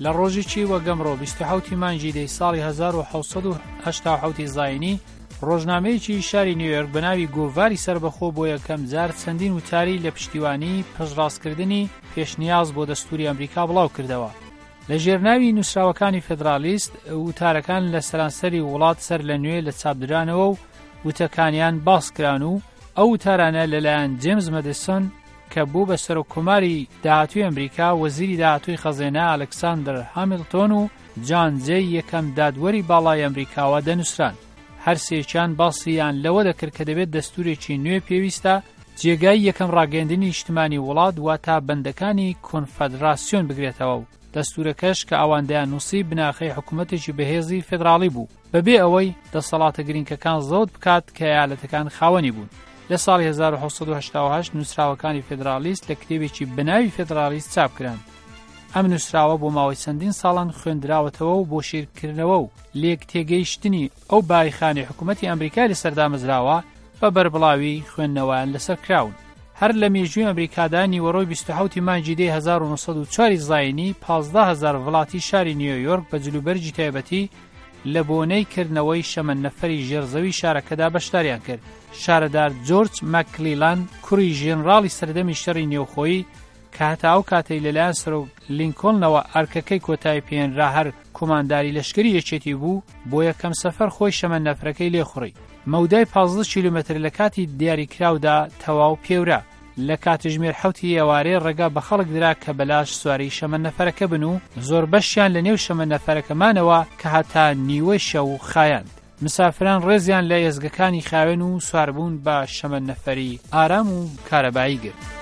لە ڕۆژێکی وەگەمڕۆ 27 مانگی دەی ساڵی 1970 زاینی ڕۆژنامەیەکی شاری نیویۆرک بە ناوی گۆڤاری سربەخۆ بۆ یەکەم جار چەندین وتاری لە پشتیوانی پشتڕاستکردنی پێشنیاز بۆ دەستوری ئەمریکا بڵاو کردەوە. لە ژێرناوی نووسراوەکانی فێدرالیست وتارەکان لە سەرانسەری وڵات سەر لە نوێ لە چاپدرانەوە و وتەکانیان باس کران و ئەو وتارانە لەلایەن جێمز مەدیسۆن کە بوو بە سەرۆکۆماری داهاتووی ئەمریکا، وەزیری داهاتووی خەزێنە ئالێکساندر هامیلتۆن و جان جێی یەکەم دادوەری باڵای ئەمریکاوە دەنووسران. هەر سێکیان باسییان لەوە دەکرد کە دەبێت دەستورێکی نوێ پێویستە جێگای یەکەم ڕاگەیاندنی نیشتمانی وڵات واتە بەندەکانی کۆنفەدراسیۆن بگرێتەوە و دەستورەکەش کە ئەوەندەیان نووسی بناخەی حکوومەتێکی بەهێزی فێدراڵی بوو بەبێ ئەوەی دەسەڵاتە گرینگەکان زەوت بکات کە ئایالەتەکان خاوەنی بوون. لە ساڵی 1970 نووسراوەکانی فێدرالیست لە کتێبێکی بەناوی فێدرالیست چاپ کران. ئەم نووسراوە بۆ ماوەی چەندین ساڵان خوێندراوەتەوە و بۆ شیرکردنەوە و لێک تێگەیشتنی ئەو باریخانی حکوومەتی ئەمریکا لەسەر دامەزراوە بە بەربڵاوی خوێندنەوەیان لەسەر کراون. هەر لە مێژووی ئەمریکادا نیوەڕۆی 27 مانگی دەی 1940 زاینی 15,000 وڵاتی شاری نیویۆرک بە جلوبەرجی تایبەتی لە بۆنەی کردنەوەی شەمەندەفەری ژێرزەوی شارەکەدا بەشداریان کرد. شارەدار جۆرج مەکلیلان کوڕی ژێنراڵی سەردەمی شەڕی نێوخۆیی کە هەتا ئەو کاتەی لەلایەن سەرۆک لینکۆلنەوە ئەرکەکەی کۆتایی پێێنرا هەر کۆمانداری لەشکری یەکێتی بوو، بۆ یەکەم سەفەر خۆی شەمەندەفەرەکەی لێخوڕی. مەودای 15 کیلومتر لە کاتی دیاریکراودا تەواو پێورا. لە کاتژمێر 7 ئێوارەی ڕێگا بە خەڵک درا کە بەلاش سواری شەمەندەفەرەکە بن و زۆر بەشیان لە نێو شەمەندەفەرەکەمانەوە کە هەتا نیوەی شەو خایاند. مسافران ڕێزیان لە ێزگەکانی خاوێن و سواربوون بە شەمەندەفەری ئارام و کارەبایی گرت.